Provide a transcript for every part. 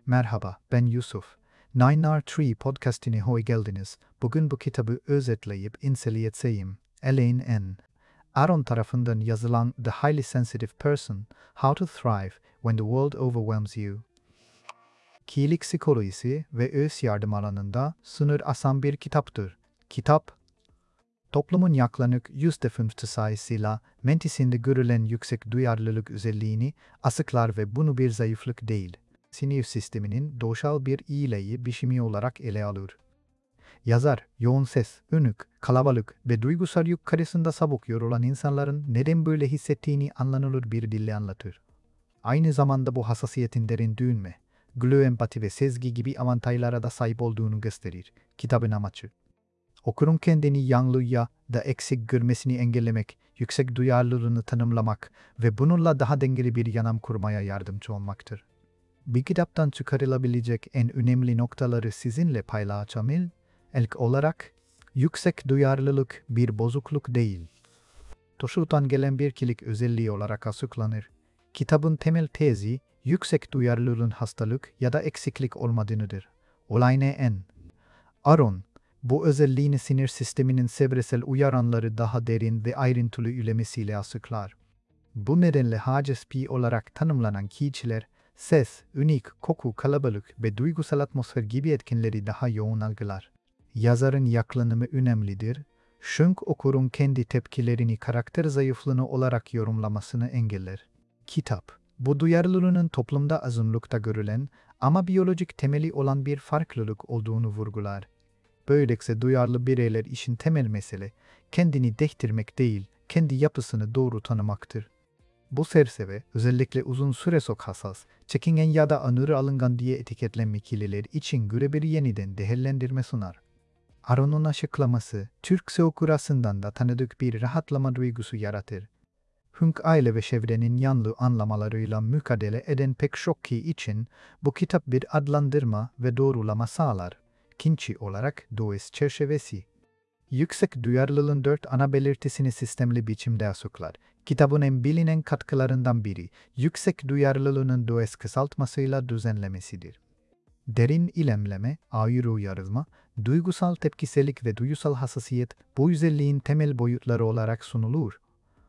Merhaba, ben Yusuf. 9R3 podcastine hoş geldiniz. Bugün bu kitabı özetleyip inceleyeceğim. Elaine N. Aron tarafından yazılan The Highly Sensitive Person, How to Thrive When the World Overwhelms You. Kişilik psikolojisi ve öz yardım alanında sınır aşan bir kitaptır. Kitap, toplumun yaklaşık %50 sayısıyla mentisinde görülen yüksek duyarlılık özelliğini açıklar ve bunu bir zayıflık değil, sinir sisteminin doğuşal bir iyiliği biçimi olarak ele alır. Yazar, yoğun ses, önük, kalabalık ve duygusal yük karşısında sabuk yorulan insanların neden böyle hissettiğini anlanılır bir dille anlatır. Aynı zamanda bu hassasiyetin derin düğünme, glu empati ve sezgi gibi avantajlara da sahip olduğunu gösterir. Kitabın amacı, okurun kendini yanlıya da eksik görmesini engellemek, yüksek duyarlılığını tanımlamak ve bununla daha dengeli bir yanam kurmaya yardımcı olmaktır. Bir kitaptan çıkarılabilecek en önemli noktaları sizinle paylaşacağım. İlk olarak, yüksek duyarlılık bir bozukluk değil. Doğuştan gelen bir kişilik özelliği olarak açıklanır. Kitabın temel tezi, yüksek duyarlılığın hastalık ya da eksiklik olmadığıdır. Olay ne? Aron, bu özelliğini sinir sisteminin çevresel uyaranları daha derin ve ayrıntılı ülemesiyle açıklar. Bu nedenle HSP olarak tanımlanan kişiler, ses, unik, koku, kalabalık ve duygusal atmosfer gibi etkinleri daha yoğun algılar. Yazarın yaklaşımı önemlidir, çünkü okurun kendi tepkilerini karakter zayıflığını olarak yorumlamasını engeller. Kitap, bu duyarlılığının toplumda azınlıkta görülen ama biyolojik temeli olan bir farklılık olduğunu vurgular. Böylece duyarlı bireyler işin temel mesele, kendini değiştirmek değil, kendi yapısını doğru tanımaktır. Bu çerçeve, özellikle uzun süre çok hassas, çekingen ya da anırı alıngan diye etiketlenmiş kişiler için göre bir yeniden değerlendirme sunar. Aron'un açıklaması, Türkçe okurasından da tanıdık bir rahatlama duygusu yaratır. Hünk aile ve çevrenin yanlı anlamalarıyla mücadele eden pek çok kişi için bu kitap bir adlandırma ve doğrulama sağlar. İkinci olarak DOES çerçevesi. Yüksek duyarlılığın 4 ana belirtisini sistemli biçimde açıklar. Kitabın en bilinen katkılarından biri, yüksek duyarlılığının DOES kısaltmasıyla düzenlemesidir. Derin ilemleme, ayrı uyarılma, duygusal tepkisellik ve duygusal hassasiyet bu özelliğin temel boyutları olarak sunulur.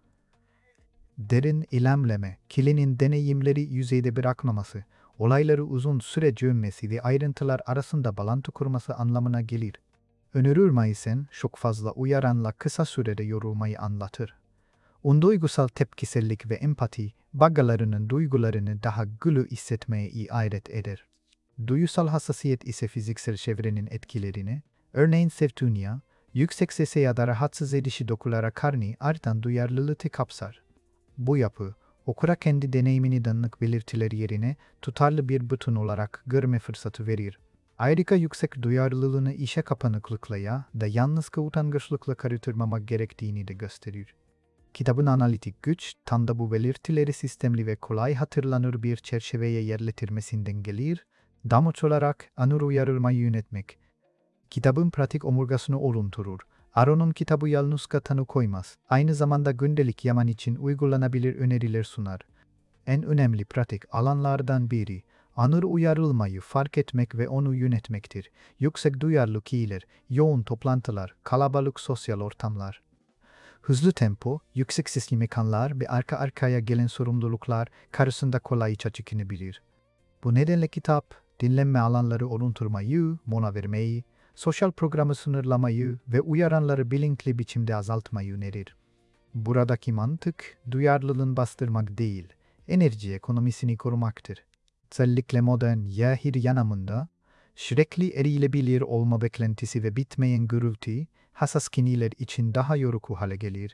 Derin ilemleme, kişinin deneyimleri yüzeyde bırakmaması, olayları uzun süre görmesi ve ayrıntılar arasında bağlantı kurması anlamına gelir. Önerilmeysen çok fazla uyaranla kısa sürede yorulmayı anlatır. Duygusal tepkisellik ve empati, başkalarının duygularını daha güçlü hissetmeye işaret eder. Duygusal hassasiyet ise fiziksel çevrenin etkilerini, örneğin sevtunya, yüksek sese ya da rahatsız edici dokulara karşı artan duyarlılığı kapsar. Bu yapı, okura kendi deneyimini dağınık belirtiler yerine tutarlı bir bütün olarak görme fırsatı verir. Ayrıca yüksek duyarlılığını işe kapanıklıkla ya da yalnızca utangaçlıkla karıştırmamak gerektiğini de gösterir. Kitabın analitik güç, tam da bu belirtileri sistemli ve kolay hatırlanır bir çerçeveye yerleştirmesinden gelir, damıç olarak anır uyarılmayı yönetmek. Kitabın pratik omurgasını oluşturur. Aron'un kitabı yalnızca tanı koymaz, aynı zamanda gündelik yaman için uygulanabilir öneriler sunar. En önemli pratik alanlardan biri, anır uyarılmayı fark etmek ve onu yönetmektir. Yüksek duyarlı kişiler, yoğun toplantılar, kalabalık sosyal ortamlar. Hızlı tempo, yüksek sesli mekanlar ve arka arkaya gelen sorumluluklar karşısında kolayca çekinebilir. Bu nedenle kitap, dinlenme alanları oluşturmayı, mola vermeyi, sosyal programı sınırlamayı ve uyaranları bilinçli biçimde azaltmayı önerir. Buradaki mantık, duyarlılığın bastırmak değil, enerji ekonomisini korumaktır. Özellikle modern şehir yanamında, sürekli erilebilir olma beklentisi ve bitmeyen gürültü, hassas kişiler için daha yorucu hale gelir.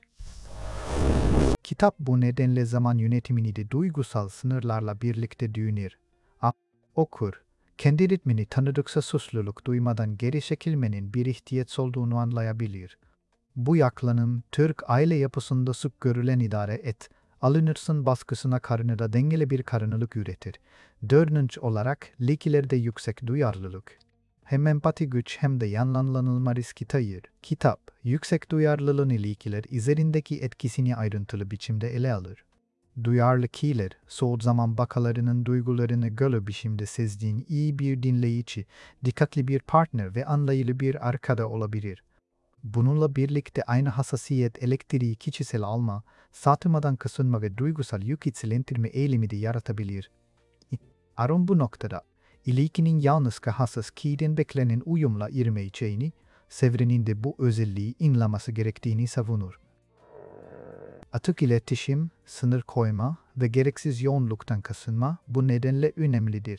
Kitap bu nedenle zaman yönetimini de duygusal sınırlarla birlikte düşünür. Okur, kendi ritmini tanıdıkça suçluluk duymadan geri çekilmenin bir ihtiyaç olduğunu anlayabilir. Bu yaklaşım, Türk aile yapısında sık görülen idare et, alınırsın baskısına karşı da dengeli bir kararlılık üretir. Dördüncü olarak, likilerde yüksek duyarlılık. Hem empati güç hem de yanlanılma riski taşır. Kitap, yüksek duyarlılığın likiler üzerindeki etkisini ayrıntılı biçimde ele alır. Duyarlı kişiler, çoğu zaman başkalarının duygularını gölü biçimde sezdiğin iyi bir dinleyici, dikkatli bir partner ve anlayıcı bir arkada olabilir. Bununla birlikte aynı hassasiyet elektriği kişisel alma, satmadan kısınma ve duygusal yük içselentirme eğilimi de yaratabilir. Aron bu noktada, ilişkinin yalnızca hassas kişiden beklenen uyumla irmeyeceğini, Sevren'in de bu özelliği inlaması gerektiğini savunur. Açık iletişim, sınır koyma ve gereksiz yoğunluktan kaçınma bu nedenle önemlidir.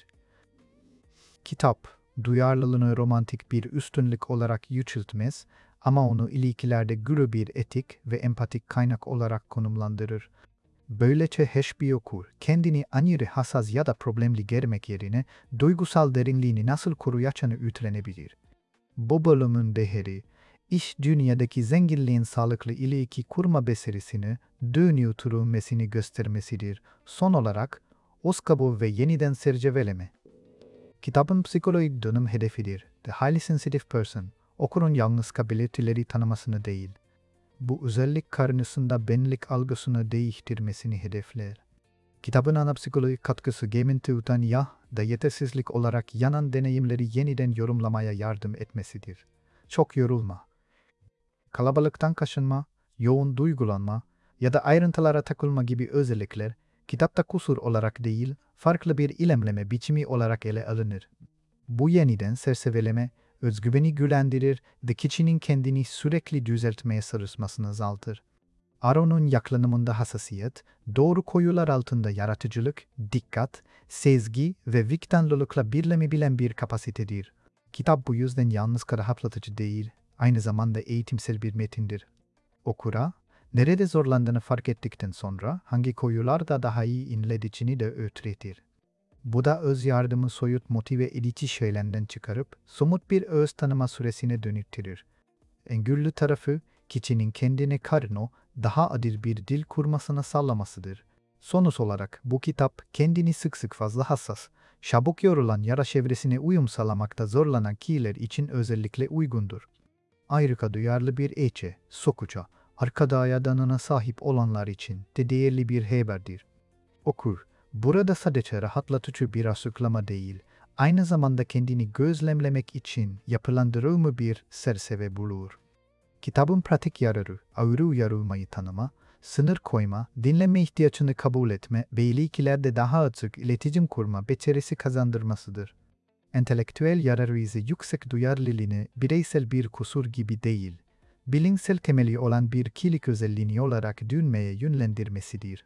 Kitap, duyarlılığını romantik bir üstünlük olarak yüceltmez ama onu ilişkilerde güçlü bir etik ve empatik kaynak olarak konumlandırır. Böylece hiçbir okur, kendini aşırı hassas ya da problemli görmek yerine duygusal derinliğini nasıl koruyacağını öğrenebilir. Bu bölümün değeri, iş dünyadaki zenginliğin sağlıklı ilişki kurma becerisini dönütürmesini göstermesidir. Son olarak, Oskabov ve yeniden serceleme. Kitabın psikolojik dönüm hedefidir. The Highly Sensitive Person, okurun yalnızca belirtileri tanımasını değil, bu özellik karşısında benlik algısını değiştirmesini hedefler. Kitabın ana psikolojik katkısı gemintiğinden ya da yetersizlik olarak yanan deneyimleri yeniden yorumlamaya yardım etmesidir. Çok yorulma. Kalabalıktan kaçınma, yoğun duygulanma ya da ayrıntılara takılma gibi özellikler, kitapta kusur olarak değil, farklı bir ilemleme biçimi olarak ele alınır. Bu yeniden serseveleme, özgüveni güçlendirir ve kişinin kendini sürekli düzeltmeye çalışmasını azaltır. Aron'un yaklanımında hassasiyet, doğru koyular altında yaratıcılık, dikkat, sezgi ve vicdanlılıkla birlemebilen bir kapasitedir. Kitap bu yüzden yalnızca rahatlatıcı değil, aynı zamanda eğitimsel bir metindir. Okura, nerede zorlandığını fark ettikten sonra hangi koyularda daha iyi inlediğini de öğretir. Bu da öz yardımı soyut motive edici şeylerden çıkarıp somut bir öz tanıma süresine dönüştürür. En güçlü tarafı, kişinin kendine karno daha adil bir dil kurmasını sağlamasıdır. Sonuç olarak bu kitap kendini sık sık fazla hassas, çabuk yorulan yara çevresine uyum sağlamakta zorlanan kişiler için özellikle uygundur. Ayrıca duyarlı bir eçe, sokuca, arkada ayadanına sahip olanlar için de değerli bir haberdir. Okur, burada sadece rahatlatıcı bir açıklama değil, aynı zamanda kendini gözlemlemek için yapılandırılmış bir serseve bulur. Kitabın pratik yararı, ayrı uyarılmayı tanıma, sınır koyma, dinleme ihtiyacını kabul etme ve ilişkilerde daha açık iletişim kurma becerisi kazandırmasıdır. Entelektüel yararı ise yüksek duyarlılığını bireysel bir kusur gibi değil, bilimsel temeli olan bir kişilik özelliğini olarak dönmeye yönlendirmesidir.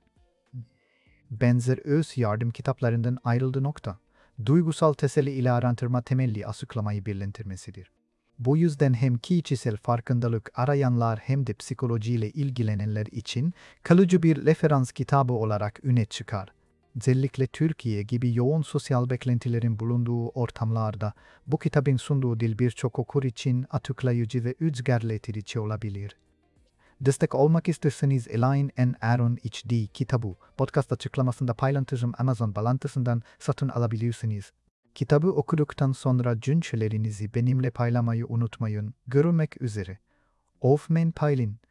Benzer öz yardım kitaplarından ayrıldığı nokta, duygusal teselli ile arındırma temelli açıklamayı birleştirmesidir. Bu yüzden hem kişisel farkındalık arayanlar hem de psikolojiyle ilgilenenler için kalıcı bir referans kitabı olarak öne çıkar. Özellikle Türkiye gibi yoğun sosyal beklentilerin bulunduğu ortamlarda bu kitabın sunduğu dil birçok okur için açıklayıcı ve rüzgarletici olabilir. Destek olmak isterseniz Elaine N. Aron HD kitabı podcast açıklamasında paylaştığım Amazon bağlantısından satın alabilirsiniz. Kitabı okuduktan sonra düşüncelerinizi benimle paylaşmayı unutmayın. Görüşmek üzere. Ofmen Paylin.